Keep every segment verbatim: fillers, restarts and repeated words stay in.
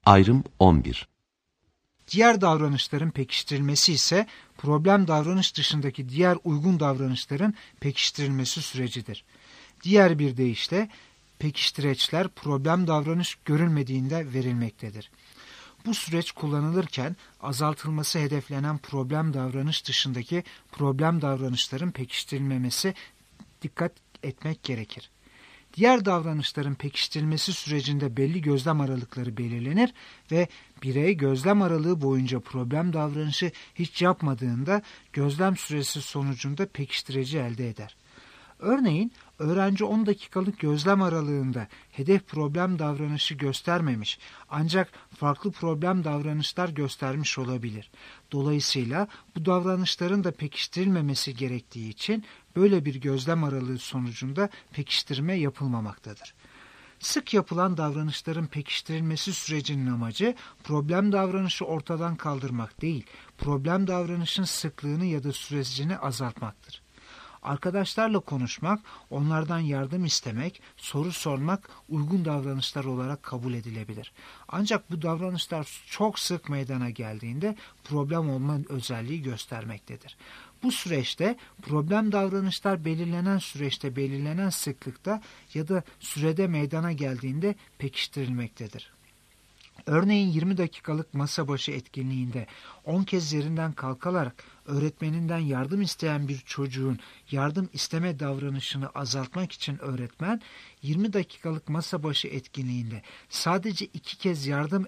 Ayrım on bir. Diğer davranışların pekiştirilmesi ise problem davranış dışındaki diğer uygun davranışların pekiştirilmesi sürecidir. Diğer bir deyişle pekiştireçler problem davranış görülmediğinde verilmektedir. Bu süreç kullanılırken azaltılması hedeflenen problem davranış dışındaki problem davranışların pekiştirilmemesi dikkat etmek gerekir. Diğer davranışların pekiştirilmesi sürecinde belli gözlem aralıkları belirlenir ve birey gözlem aralığı boyunca problem davranışı hiç yapmadığında gözlem süresi sonucunda pekiştireci elde eder. Örneğin öğrenci on dakikalık gözlem aralığında hedef problem davranışı göstermemiş ancak farklı problem davranışlar göstermiş olabilir. Dolayısıyla bu davranışların da pekiştirilmemesi gerektiği için böyle bir gözlem aralığı sonucunda pekiştirme yapılmamaktadır. Sık yapılan davranışların pekiştirilmesi sürecinin amacı problem davranışı ortadan kaldırmak değil, problem davranışın sıklığını ya da sürecini azaltmaktır. Arkadaşlarla konuşmak, onlardan yardım istemek, soru sormak uygun davranışlar olarak kabul edilebilir. Ancak bu davranışlar çok sık meydana geldiğinde problem olma özelliği göstermektedir. Bu süreçte problem davranışlar belirlenen süreçte belirlenen sıklıkta ya da sürede meydana geldiğinde pekiştirilmektedir. Örneğin yirmi dakikalık masa başı etkinliğinde on kez yerinden kalkarak öğretmeninden yardım isteyen bir çocuğun yardım isteme davranışını azaltmak için öğretmen yirmi dakikalık masa başı etkinliğinde sadece iki kez yardım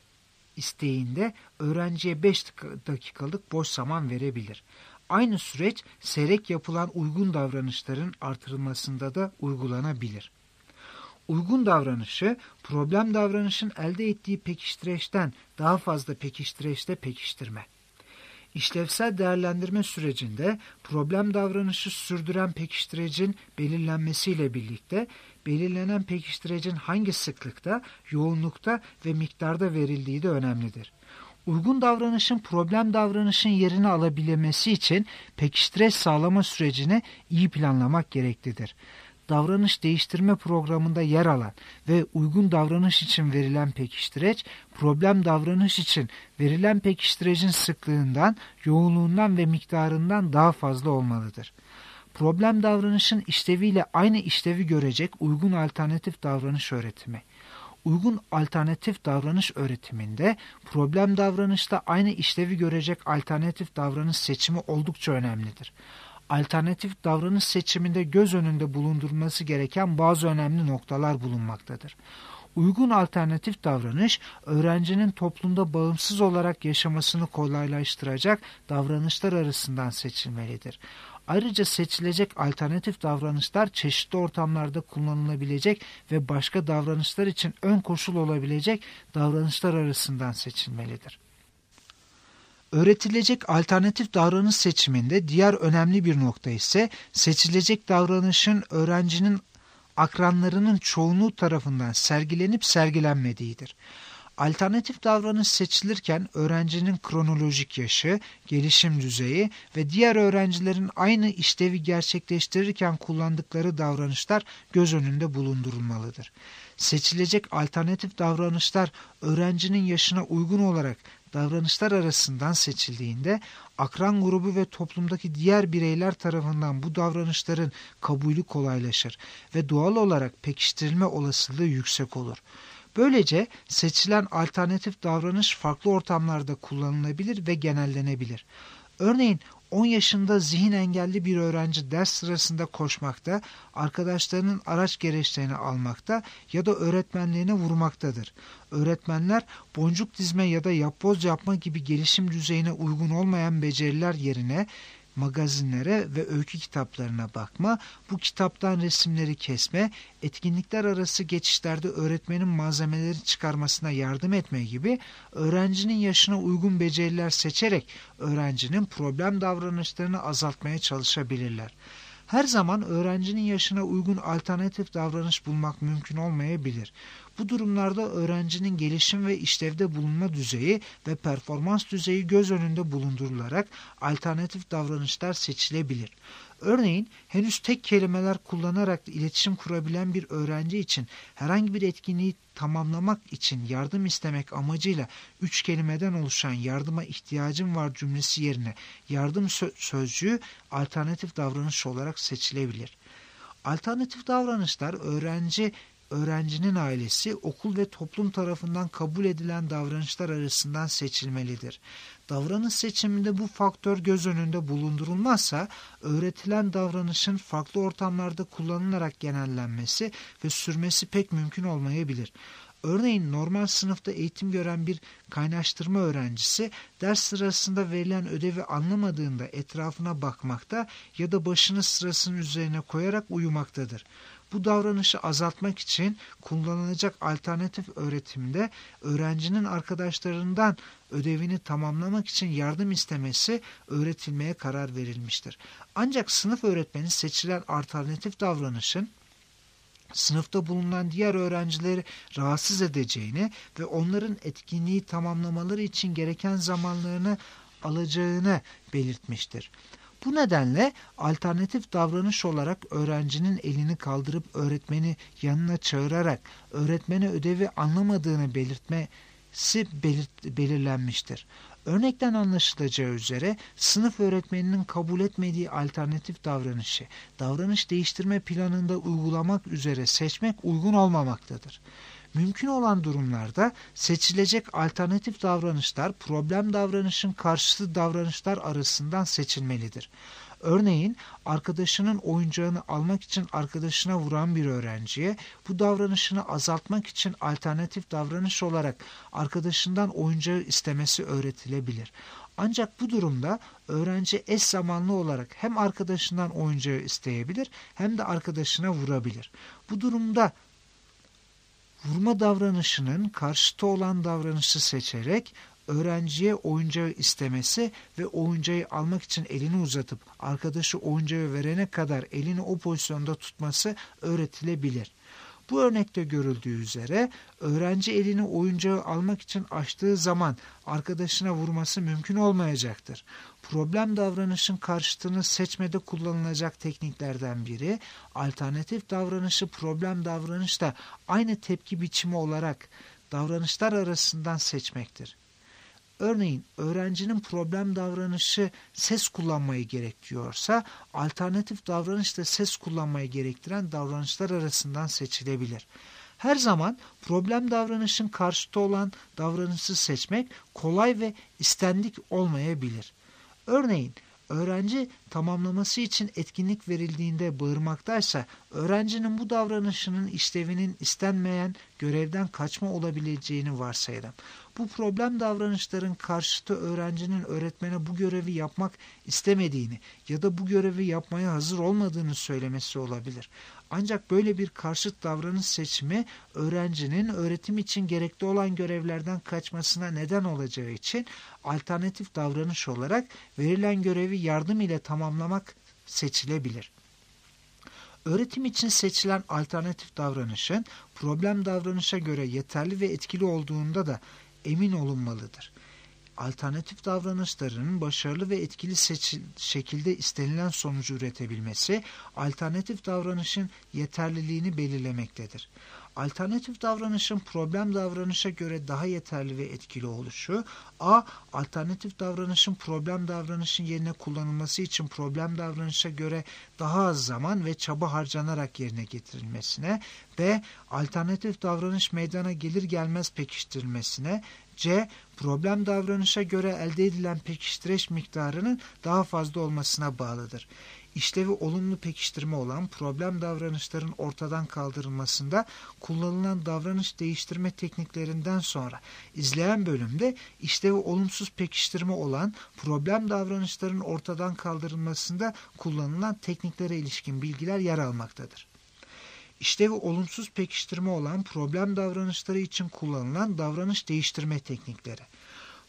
isteğinde öğrenciye beş dakikalık boş zaman verebilir. Aynı süreç seyrek yapılan uygun davranışların artırılmasında da uygulanabilir. Uygun davranışı, problem davranışın elde ettiği pekiştireçten daha fazla pekiştireçte pekiştirme. İşlevsel değerlendirme sürecinde problem davranışı sürdüren pekiştirecin belirlenmesiyle birlikte belirlenen pekiştirecin hangi sıklıkta, yoğunlukta ve miktarda verildiği de önemlidir. Uygun davranışın problem davranışın yerini alabilmesi için pekiştireç sağlama sürecini iyi planlamak gereklidir. Davranış değiştirme programında yer alan ve uygun davranış için verilen pekiştireç, problem davranış için verilen pekiştirecin sıklığından, yoğunluğundan ve miktarından daha fazla olmalıdır. Problem davranışın işleviyle aynı işlevi görecek uygun alternatif davranış öğretimi. Uygun alternatif davranış öğretiminde problem davranışta aynı işlevi görecek alternatif davranış seçimi oldukça önemlidir. Alternatif davranış seçiminde göz önünde bulundurulması gereken bazı önemli noktalar bulunmaktadır. Uygun alternatif davranış, öğrencinin toplumda bağımsız olarak yaşamasını kolaylaştıracak davranışlar arasından seçilmelidir. Ayrıca seçilecek alternatif davranışlar çeşitli ortamlarda kullanılabilecek ve başka davranışlar için ön koşul olabilecek davranışlar arasından seçilmelidir. Öğretilecek alternatif davranış seçiminde diğer önemli bir nokta ise seçilecek davranışın öğrencinin akranlarının çoğunluğu tarafından sergilenip sergilenmediğidir. Alternatif davranış seçilirken öğrencinin kronolojik yaşı, gelişim düzeyi ve diğer öğrencilerin aynı işlevi gerçekleştirirken kullandıkları davranışlar göz önünde bulundurulmalıdır. Seçilecek alternatif davranışlar öğrencinin yaşına uygun olarak davranışlar arasından seçildiğinde akran grubu ve toplumdaki diğer bireyler tarafından bu davranışların kabulü kolaylaşır ve doğal olarak pekiştirilme olasılığı yüksek olur. Böylece seçilen alternatif davranış farklı ortamlarda kullanılabilir ve genellenebilir. Örneğin on yaşında zihin engelli bir öğrenci ders sırasında koşmakta, arkadaşlarının araç gereçlerini almakta ya da öğretmenlerine vurmaktadır. Öğretmenler boncuk dizme ya da yapboz yapma gibi gelişim düzeyine uygun olmayan beceriler yerine magazinlere ve öykü kitaplarına bakma, bu kitaptan resimleri kesme, etkinlikler arası geçişlerde öğretmenin malzemeleri çıkarmasına yardım etme gibi öğrencinin yaşına uygun beceriler seçerek öğrencinin problem davranışlarını azaltmaya çalışabilirler. Her zaman öğrencinin yaşına uygun alternatif davranış bulmak mümkün olmayabilir. Bu durumlarda öğrencinin gelişim ve işlevde bulunma düzeyi ve performans düzeyi göz önünde bulundurularak alternatif davranışlar seçilebilir. Örneğin henüz tek kelimeler kullanarak iletişim kurabilen bir öğrenci için herhangi bir etkinliği tamamlamak için yardım istemek amacıyla üç kelimeden oluşan yardıma ihtiyacım var cümlesi yerine yardım sö- sözcüğü alternatif davranış olarak seçilebilir. Alternatif davranışlar öğrenci, öğrencinin ailesi, okul ve toplum tarafından kabul edilen davranışlar arasından seçilmelidir. Davranış seçiminde bu faktör göz önünde bulundurulmazsa öğretilen davranışın farklı ortamlarda kullanılarak genellenmesi ve sürmesi pek mümkün olmayabilir. Örneğin normal sınıfta eğitim gören bir kaynaştırma öğrencisi ders sırasında verilen ödevi anlamadığında etrafına bakmakta ya da başını sırasının üzerine koyarak uyumaktadır. Bu davranışı azaltmak için kullanılacak alternatif öğretimde öğrencinin arkadaşlarından ödevini tamamlamak için yardım istemesi öğretilmeye karar verilmiştir. Ancak sınıf öğretmeni seçilen alternatif davranışın sınıfta bulunan diğer öğrencileri rahatsız edeceğini ve onların etkinliği tamamlamaları için gereken zamanlarını alacağını belirtmiştir. Bu nedenle alternatif davranış olarak öğrencinin elini kaldırıp öğretmeni yanına çağırarak öğretmene ödevi anlamadığını belirtmesi belirt belirlenmiştir. Örnekten anlaşılacağı üzere sınıf öğretmeninin kabul etmediği alternatif davranışı davranış değiştirme planında uygulamak üzere seçmek uygun olmamaktadır. Mümkün olan durumlarda seçilecek alternatif davranışlar problem davranışın karşıtı davranışlar arasından seçilmelidir. Örneğin arkadaşının oyuncağını almak için arkadaşına vuran bir öğrenciye bu davranışını azaltmak için alternatif davranış olarak arkadaşından oyuncağı istemesi öğretilebilir. Ancak bu durumda öğrenci eş zamanlı olarak hem arkadaşından oyuncağı isteyebilir hem de arkadaşına vurabilir. Bu durumda vurma davranışının karşıtı olan davranışı seçerek öğrenciye oyuncağı istemesi ve oyuncağı almak için elini uzatıp arkadaşı oyuncağı verene kadar elini o pozisyonda tutması öğretilebilir. Bu örnekte görüldüğü üzere öğrenci elini oyuncağı almak için açtığı zaman arkadaşına vurması mümkün olmayacaktır. Problem davranışın karşıtını seçmede kullanılacak tekniklerden biri, alternatif davranışı problem davranışla aynı tepki biçimi olarak davranışlar arasından seçmektir. Örneğin öğrencinin problem davranışı ses kullanmayı gerektiriyorsa alternatif davranış da ses kullanmayı gerektiren davranışlar arasından seçilebilir. Her zaman problem davranışın karşıtı olan davranışı seçmek kolay ve istendik olmayabilir. Örneğin öğrenci tamamlaması için etkinlik verildiğinde bağırmaktaysa öğrencinin bu davranışının işlevinin istenmeyen görevden kaçma olabileceğini varsayalım. Bu problem davranışların karşıtı öğrencinin öğretmene bu görevi yapmak istemediğini ya da bu görevi yapmaya hazır olmadığını söylemesi olabilir. Ancak böyle bir karşıt davranış seçimi öğrencinin öğretim için gerekli olan görevlerden kaçmasına neden olacağı için alternatif davranış olarak verilen görevi yardım ile tamamlamak seçilebilir. Öğretim için seçilen alternatif davranışın problem davranışa göre yeterli ve etkili olduğunda da emin olunmalıdır. Alternatif davranışların başarılı ve etkili seçil- şekilde istenilen sonucu üretebilmesi, alternatif davranışın yeterliliğini belirlemektedir. Alternatif davranışın problem davranışa göre daha yeterli ve etkili oluşu, A. Alternatif davranışın problem davranışın yerine kullanılması için problem davranışa göre daha az zaman ve çaba harcanarak yerine getirilmesine, B. Alternatif davranış meydana gelir gelmez pekiştirilmesine, C. Problem davranışa göre elde edilen pekiştireç miktarının daha fazla olmasına bağlıdır. İşlevi olumlu pekiştirme olan problem davranışların ortadan kaldırılmasında kullanılan davranış değiştirme tekniklerinden sonra izleyen bölümde işlevi olumsuz pekiştirme olan problem davranışların ortadan kaldırılmasında kullanılan tekniklere ilişkin bilgiler yer almaktadır. İşlevi olumsuz pekiştirme olan problem davranışları için kullanılan davranış değiştirme teknikleri.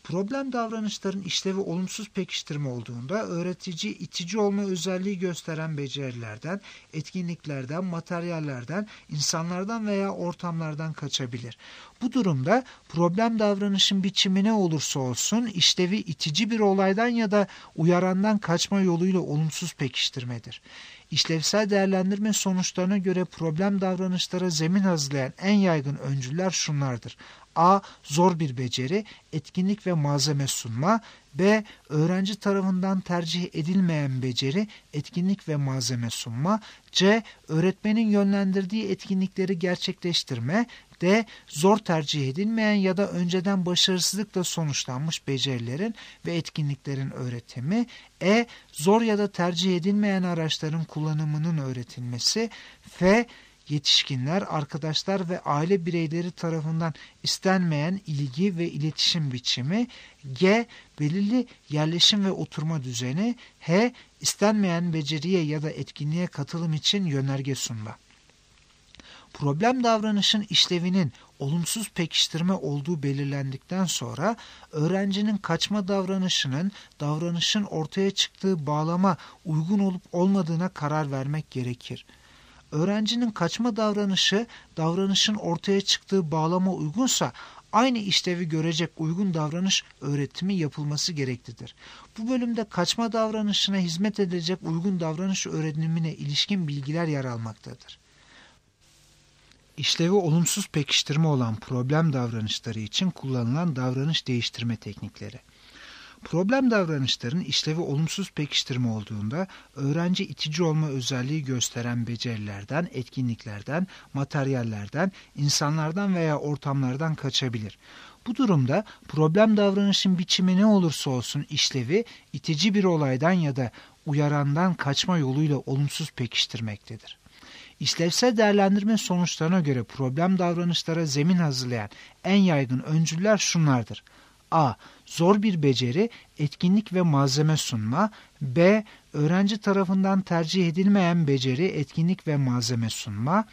Problem davranışların işlevi olumsuz pekiştirme olduğunda öğretici itici olma özelliği gösteren becerilerden, etkinliklerden, materyallerden, insanlardan veya ortamlardan kaçabilir. Bu durumda problem davranışın biçimi ne olursa olsun işlevi itici bir olaydan ya da uyarandan kaçma yoluyla olumsuz pekiştirmedir. İşlevsel değerlendirme sonuçlarına göre problem davranışlara zemin hazırlayan en yaygın öncüller şunlardır. A. Zor bir beceri, etkinlik ve malzeme sunma. B. Öğrenci tarafından tercih edilmeyen beceri, etkinlik ve malzeme sunma. C. Öğretmenin yönlendirdiği etkinlikleri gerçekleştirme. D. Zor tercih edilmeyen ya da önceden başarısızlıkla sonuçlanmış becerilerin ve etkinliklerin öğretimi. E. Zor ya da tercih edilmeyen araçların kullanımının öğretilmesi. F. Yetişkinler, arkadaşlar ve aile bireyleri tarafından istenmeyen ilgi ve iletişim biçimi. G. Belirli yerleşim ve oturma düzeni. H. İstenmeyen beceriye ya da etkinliğe katılım için yönerge sunma. Problem davranışın işlevinin olumsuz pekiştirme olduğu belirlendikten sonra öğrencinin kaçma davranışının davranışın ortaya çıktığı bağlama uygun olup olmadığına karar vermek gerekir. Öğrencinin kaçma davranışı davranışın ortaya çıktığı bağlama uygunsa aynı işlevi görecek uygun davranış öğretimi yapılması gereklidir. Bu bölümde kaçma davranışına hizmet edecek uygun davranış öğrenimine ilişkin bilgiler yer almaktadır. İşlevi olumsuz pekiştirme olan problem davranışları için kullanılan davranış değiştirme teknikleri. Problem davranışların işlevi olumsuz pekiştirme olduğunda öğrenci itici olma özelliği gösteren becerilerden, etkinliklerden, materyallerden, insanlardan veya ortamlardan kaçabilir. Bu durumda problem davranışın biçimi ne olursa olsun işlevi itici bir olaydan ya da uyarandan kaçma yoluyla olumsuz pekiştirmektedir. İşlevsel değerlendirme sonuçlarına göre problem davranışlara zemin hazırlayan en yaygın öncüller şunlardır. A. Zor bir beceri, etkinlik ve malzeme sunma. B. Öğrenci tarafından tercih edilmeyen beceri, etkinlik ve malzeme sunma.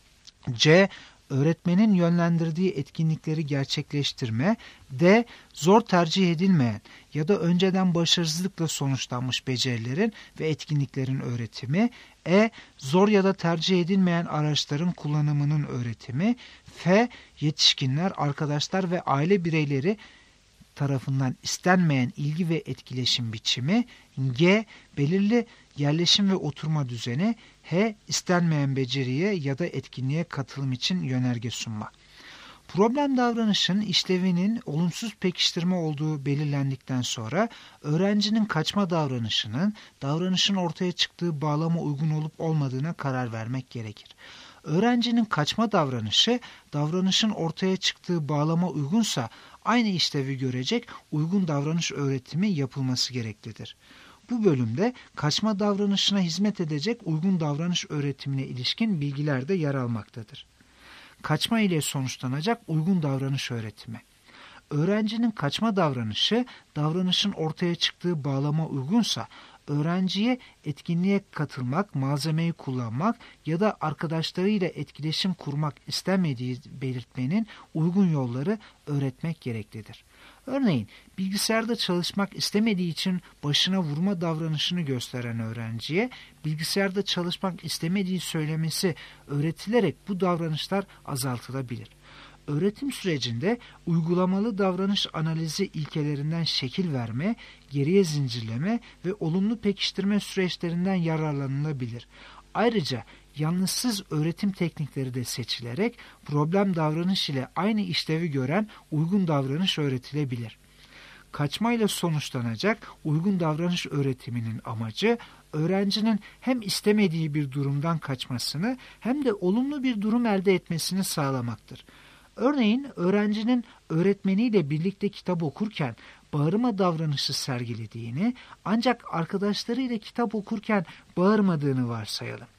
C. Öğretmenin yönlendirdiği etkinlikleri gerçekleştirme. D. Zor tercih edilmeyen ya da önceden başarısızlıkla sonuçlanmış becerilerin ve etkinliklerin öğretimi. E. Zor ya da tercih edilmeyen araçların kullanımının öğretimi. F. Yetişkinler, arkadaşlar ve aile bireyleri tarafından istenmeyen ilgi ve etkileşim biçimi. G. Belirli yerleşim ve oturma düzeni. H. İstenmeyen beceriye ya da etkinliğe katılım için yönerge sunma. Problem davranışın işlevinin olumsuz pekiştirme olduğu belirlendikten sonra öğrencinin kaçma davranışının davranışın ortaya çıktığı bağlama uygun olup olmadığına karar vermek gerekir. Öğrencinin kaçma davranışı davranışın ortaya çıktığı bağlama uygunsa aynı işlevi görecek uygun davranış öğretimi yapılması gereklidir. Bu bölümde kaçma davranışına hizmet edecek uygun davranış öğretimine ilişkin bilgiler de yer almaktadır. Kaçma ile sonuçlanacak uygun davranış öğretimi. Öğrencinin kaçma davranışı davranışın ortaya çıktığı bağlama uygunsa öğrenciye etkinliğe katılmak, malzemeyi kullanmak ya da arkadaşlarıyla etkileşim kurmak istemediği belirtmenin uygun yolları öğretmek gereklidir. Örneğin bilgisayarda çalışmak istemediği için başına vurma davranışını gösteren öğrenciye bilgisayarda çalışmak istemediği söylemesi öğretilerek bu davranışlar azaltılabilir. Öğretim sürecinde uygulamalı davranış analizi ilkelerinden şekil verme, geriye zincirleme ve olumlu pekiştirme süreçlerinden yararlanılabilir. Ayrıca yanlışsız öğretim teknikleri de seçilerek problem davranış ile aynı işlevi gören uygun davranış öğretilebilir. Kaçmayla sonuçlanacak uygun davranış öğretiminin amacı öğrencinin hem istemediği bir durumdan kaçmasını hem de olumlu bir durum elde etmesini sağlamaktır. Örneğin öğrencinin öğretmeniyle birlikte kitap okurken bağırma davranışı sergilediğini ancak arkadaşlarıyla kitap okurken bağırmadığını varsayalım.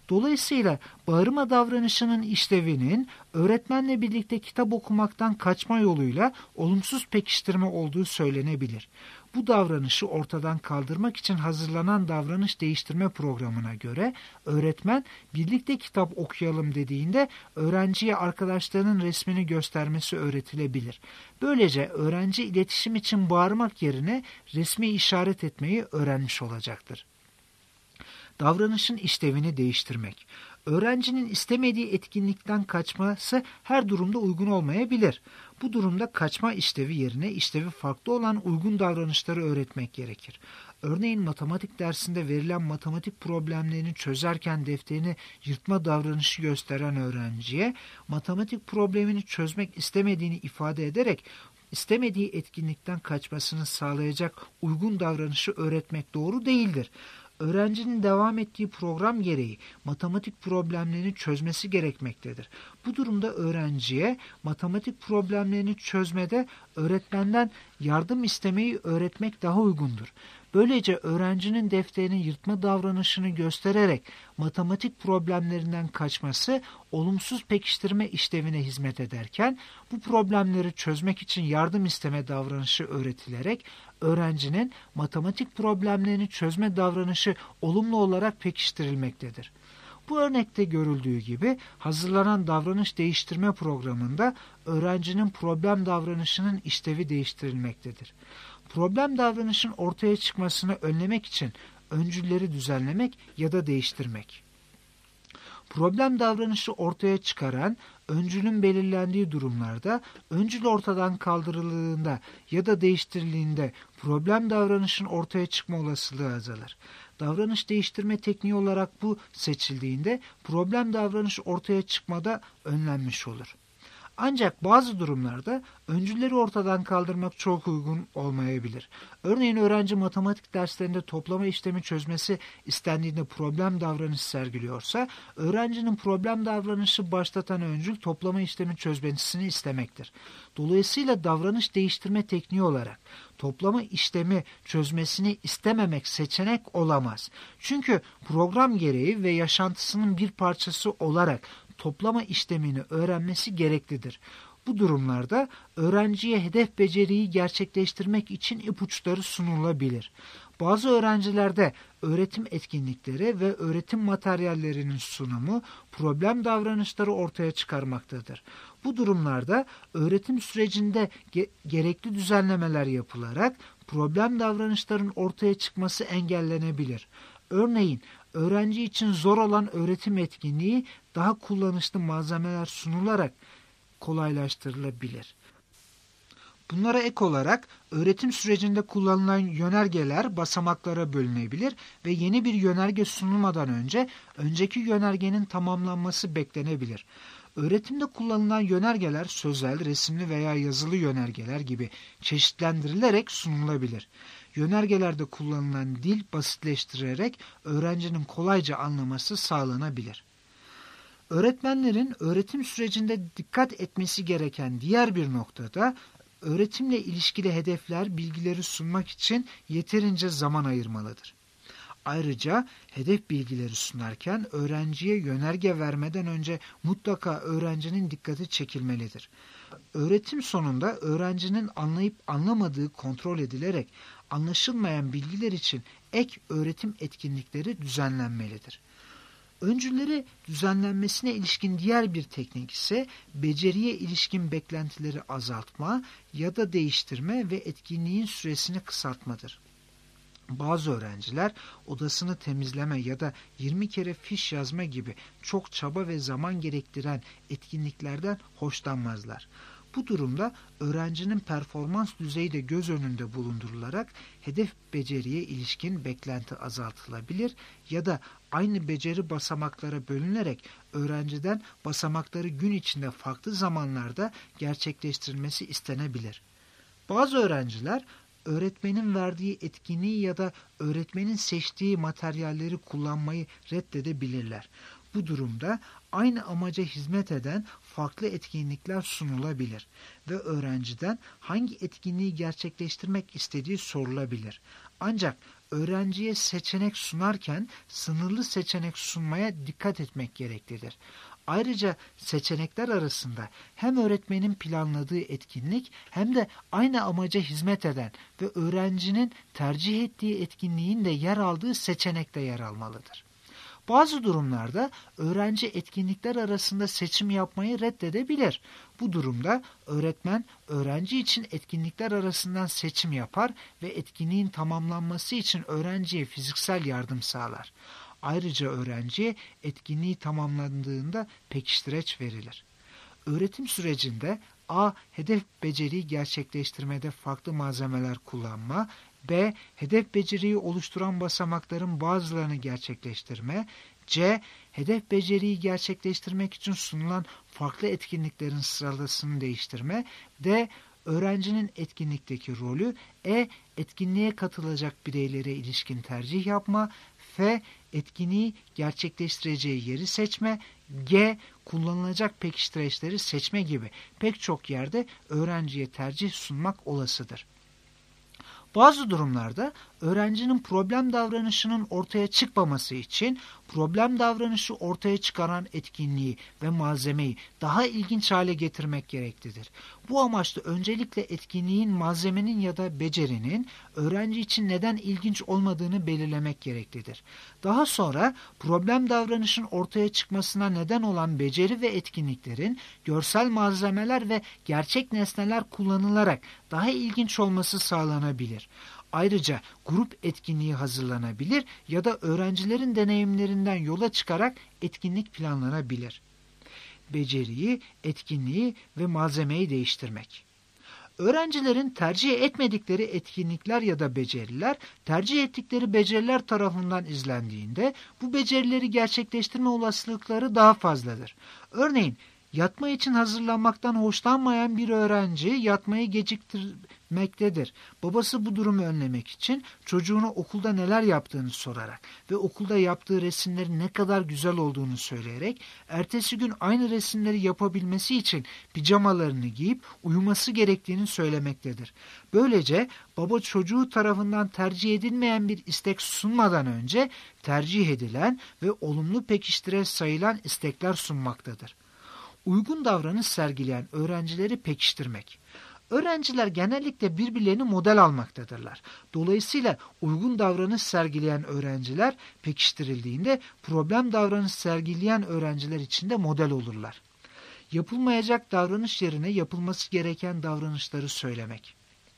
Dolayısıyla bağırma davranışının işlevinin öğretmenle birlikte kitap okumaktan kaçma yoluyla olumsuz pekiştirme olduğu söylenebilir. Bu davranışı ortadan kaldırmak için hazırlanan davranış değiştirme programına göre öğretmen birlikte kitap okuyalım dediğinde öğrenciye arkadaşlarının resmini göstermesi öğretilebilir. Böylece öğrenci iletişim için bağırmak yerine resmi işaret etmeyi öğrenmiş olacaktır. Davranışın işlevini değiştirmek. Öğrencinin istemediği etkinlikten kaçması her durumda uygun olmayabilir. Bu durumda kaçma işlevi yerine işlevi farklı olan uygun davranışları öğretmek gerekir. Örneğin matematik dersinde verilen matematik problemlerini çözerken defterini yırtma davranışı gösteren öğrenciye matematik problemini çözmek istemediğini ifade ederek istemediği etkinlikten kaçmasını sağlayacak uygun davranışı öğretmek doğru değildir. Öğrencinin devam ettiği program gereği matematik problemlerini çözmesi gerekmektedir. Bu durumda öğrenciye matematik problemlerini çözmede öğretmenden yardım istemeyi öğretmek daha uygundur. Böylece öğrencinin defterini yırtma davranışını göstererek matematik problemlerinden kaçması olumsuz pekiştirme işlevine hizmet ederken bu problemleri çözmek için yardım isteme davranışı öğretilerek öğrencinin matematik problemlerini çözme davranışı olumlu olarak pekiştirilmektedir. Bu örnekte görüldüğü gibi hazırlanan davranış değiştirme programında öğrencinin problem davranışının işlevi değiştirilmektedir. Problem davranışın ortaya çıkmasını önlemek için öncülleri düzenlemek ya da değiştirmek. Problem davranışı ortaya çıkaran öncülün belirlendiği durumlarda öncül ortadan kaldırıldığında ya da değiştirildiğinde problem davranışın ortaya çıkma olasılığı azalır. Davranış değiştirme tekniği olarak bu seçildiğinde problem davranış ortaya çıkmada önlenmiş olur. Ancak bazı durumlarda öncülleri ortadan kaldırmak çok uygun olmayabilir. Örneğin öğrenci matematik derslerinde toplama işlemi çözmesi istendiğinde problem davranışı sergiliyorsa, öğrencinin problem davranışı başlatan öncül toplama işlemi çözmesini istemektir. Dolayısıyla davranış değiştirme tekniği olarak toplama işlemi çözmesini istememek seçenek olamaz. Çünkü program gereği ve yaşantısının bir parçası olarak toplama işlemini öğrenmesi gereklidir. Bu durumlarda öğrenciye hedef beceriyi gerçekleştirmek için ipuçları sunulabilir. Bazı öğrencilerde öğretim etkinlikleri ve öğretim materyallerinin sunumu problem davranışları ortaya çıkarmaktadır. Bu durumlarda öğretim sürecinde ge- gerekli düzenlemeler yapılarak problem davranışların ortaya çıkması engellenebilir. Örneğin öğrenci için zor olan öğretim etkinliği daha kullanışlı malzemeler sunularak kolaylaştırılabilir. Bunlara ek olarak öğretim sürecinde kullanılan yönergeler basamaklara bölünebilir ve yeni bir yönerge sunulmadan önce önceki yönergenin tamamlanması beklenebilir. Öğretimde kullanılan yönergeler sözel, resimli veya yazılı yönergeler gibi çeşitlendirilerek sunulabilir. Yönergelerde kullanılan dil basitleştirerek öğrencinin kolayca anlaması sağlanabilir. Öğretmenlerin öğretim sürecinde dikkat etmesi gereken diğer bir noktada öğretimle ilişkili hedefler, bilgileri sunmak için yeterince zaman ayırmalıdır. Ayrıca hedef bilgileri sunarken öğrenciye yönerge vermeden önce mutlaka öğrencinin dikkati çekilmelidir. Öğretim sonunda öğrencinin anlayıp anlamadığı kontrol edilerek anlaşılmayan bilgiler için ek öğretim etkinlikleri düzenlenmelidir. Öncülleri düzenlenmesine ilişkin diğer bir teknik ise beceriye ilişkin beklentileri azaltma ya da değiştirme ve etkinliğin süresini kısaltmadır. Bazı öğrenciler odasını temizleme ya da yirmi kere fiş yazma gibi çok çaba ve zaman gerektiren etkinliklerden hoşlanmazlar. Bu durumda öğrencinin performans düzeyi de göz önünde bulundurularak hedef beceriye ilişkin beklenti azaltılabilir ya da aynı beceri basamaklara bölünerek öğrenciden basamakları gün içinde farklı zamanlarda gerçekleştirilmesi istenebilir. Bazı öğrenciler öğretmenin verdiği etkinliği ya da öğretmenin seçtiği materyalleri kullanmayı reddedebilirler. Bu durumda aynı amaca hizmet eden farklı etkinlikler sunulabilir ve öğrenciden hangi etkinliği gerçekleştirmek istediği sorulabilir. Ancak öğrenciye seçenek sunarken sınırlı seçenek sunmaya dikkat etmek gereklidir. Ayrıca seçenekler arasında hem öğretmenin planladığı etkinlik hem de aynı amaca hizmet eden ve öğrencinin tercih ettiği etkinliğin de yer aldığı seçenekte yer almalıdır. Bazı durumlarda öğrenci etkinlikler arasında seçim yapmayı reddedebilir. Bu durumda öğretmen öğrenci için etkinlikler arasından seçim yapar ve etkinliğin tamamlanması için öğrenciye fiziksel yardım sağlar. Ayrıca öğrenciye etkinliği tamamlandığında pekiştireç verilir. Öğretim sürecinde A. Hedef beceriyi gerçekleştirmede farklı malzemeler kullanma, B. Hedef beceriyi oluşturan basamakların bazılarını gerçekleştirme, C. Hedef beceriyi gerçekleştirmek için sunulan farklı etkinliklerin sıralamasını değiştirme, D. Öğrencinin etkinlikteki rolü, E. Etkinliğe katılacak bireylere ilişkin tercih yapma, F. Etkinliği gerçekleştireceği yeri seçme, G. Kullanılacak pekiştireçleri seçme gibi pek çok yerde öğrenciye tercih sunmak olasıdır. Bazı durumlarda öğrencinin problem davranışının ortaya çıkmaması için problem davranışı ortaya çıkaran etkinliği ve malzemeyi daha ilginç hale getirmek gereklidir. Bu amaçla öncelikle etkinliğin, malzemenin ya da becerinin öğrenci için neden ilginç olmadığını belirlemek gereklidir. Daha sonra problem davranışın ortaya çıkmasına neden olan beceri ve etkinliklerin görsel malzemeler ve gerçek nesneler kullanılarak daha ilginç olması sağlanabilir. Ayrıca grup etkinliği hazırlanabilir ya da öğrencilerin deneyimlerinden yola çıkarak etkinlik planlanabilir. Beceriyi, etkinliği ve malzemeyi değiştirmek. Öğrencilerin tercih etmedikleri etkinlikler ya da beceriler, tercih ettikleri beceriler tarafından izlendiğinde bu becerileri gerçekleştirme olasılıkları daha fazladır. Örneğin, yatma için hazırlanmaktan hoşlanmayan bir öğrenci yatmayı geciktirmektedir. Babası bu durumu önlemek için çocuğuna okulda neler yaptığını sorarak ve okulda yaptığı resimlerin ne kadar güzel olduğunu söyleyerek ertesi gün aynı resimleri yapabilmesi için pijamalarını giyip uyuması gerektiğini söylemektedir. Böylece baba çocuğu tarafından tercih edilmeyen bir istek sunmadan önce tercih edilen ve olumlu pekiştireç sayılan istekler sunmaktadır. Uygun davranış sergileyen öğrencileri pekiştirmek. Öğrenciler genellikle birbirlerini model almaktadırlar. Dolayısıyla uygun davranış sergileyen öğrenciler pekiştirildiğinde problem davranış sergileyen öğrenciler için de model olurlar. Yapılmayacak davranış yerine yapılması gereken davranışları söylemek.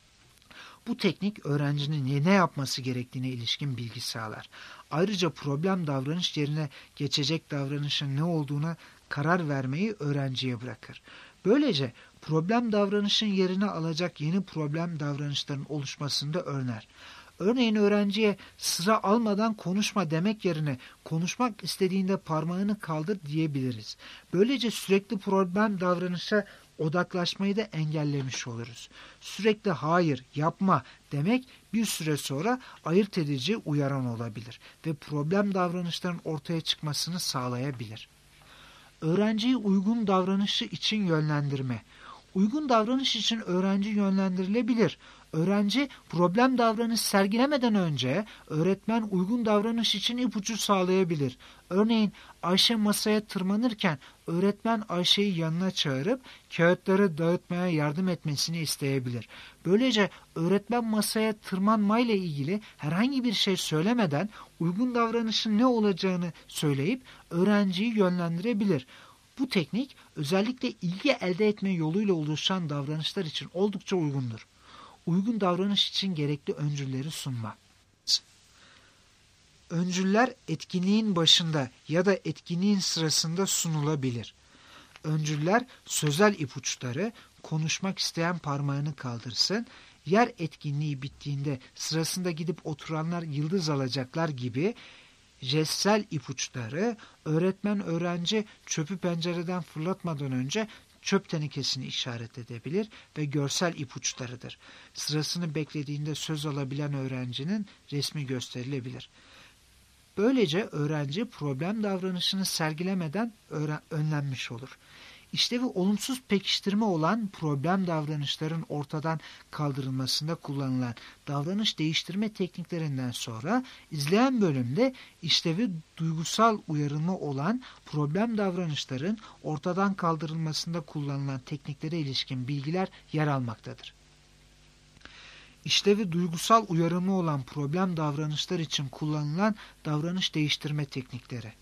Bu teknik öğrencinin ne yapması gerektiğine ilişkin bilgi sağlar. Ayrıca problem davranış yerine geçecek davranışın ne olduğuna karar vermeyi öğrenciye bırakır. Böylece problem davranışın yerini alacak yeni problem davranışların oluşmasını da önler. Örneğin öğrenciye sıra almadan konuşma demek yerine konuşmak istediğinde parmağını kaldır diyebiliriz. Böylece sürekli problem davranışa odaklaşmayı da engellemiş oluruz. Sürekli hayır, yapma demek bir süre sonra ayırt edici uyaran olabilir ve problem davranışların ortaya çıkmasını sağlayabilir. Öğrenciyi uygun davranışı için yönlendirme. Uygun davranış için öğrenci yönlendirilebilir. Öğrenci problem davranış sergilemeden önce öğretmen uygun davranış için ipucu sağlayabilir. Örneğin Ayşe masaya tırmanırken öğretmen Ayşe'yi yanına çağırıp kağıtları dağıtmaya yardım etmesini isteyebilir. Böylece öğretmen masaya tırmanmayla ilgili herhangi bir şey söylemeden uygun davranışın ne olacağını söyleyip öğrenciyi yönlendirebilir. Bu teknik özellikle ilgi elde etme yoluyla oluşan davranışlar için oldukça uygundur. Uygun davranış için gerekli öncülleri sunma. Öncüller etkinliğin başında ya da etkinliğin sırasında sunulabilir. Öncüller sözel ipuçları, konuşmak isteyen parmağını kaldırsın, yer etkinliği bittiğinde sırasında gidip oturanlar yıldız alacaklar gibi jestsel ipuçları, öğretmen öğrenci çöpü pencereden fırlatmadan önce çöp tenekesini işaret edebilir ve görsel ipuçlarıdır. Sırasını beklediğinde söz alabilen öğrencinin resmi gösterilebilir. Böylece öğrenci problem davranışını sergilemeden önlenmiş olur. İşlevi olumsuz pekiştirme olan problem davranışların ortadan kaldırılmasında kullanılan davranış değiştirme tekniklerinden sonra izleyen bölümde işlevi duygusal uyarılma olan problem davranışların ortadan kaldırılmasında kullanılan tekniklere ilişkin bilgiler yer almaktadır. İşlevi duygusal uyarımı olan problem davranışlar için kullanılan davranış değiştirme teknikleri.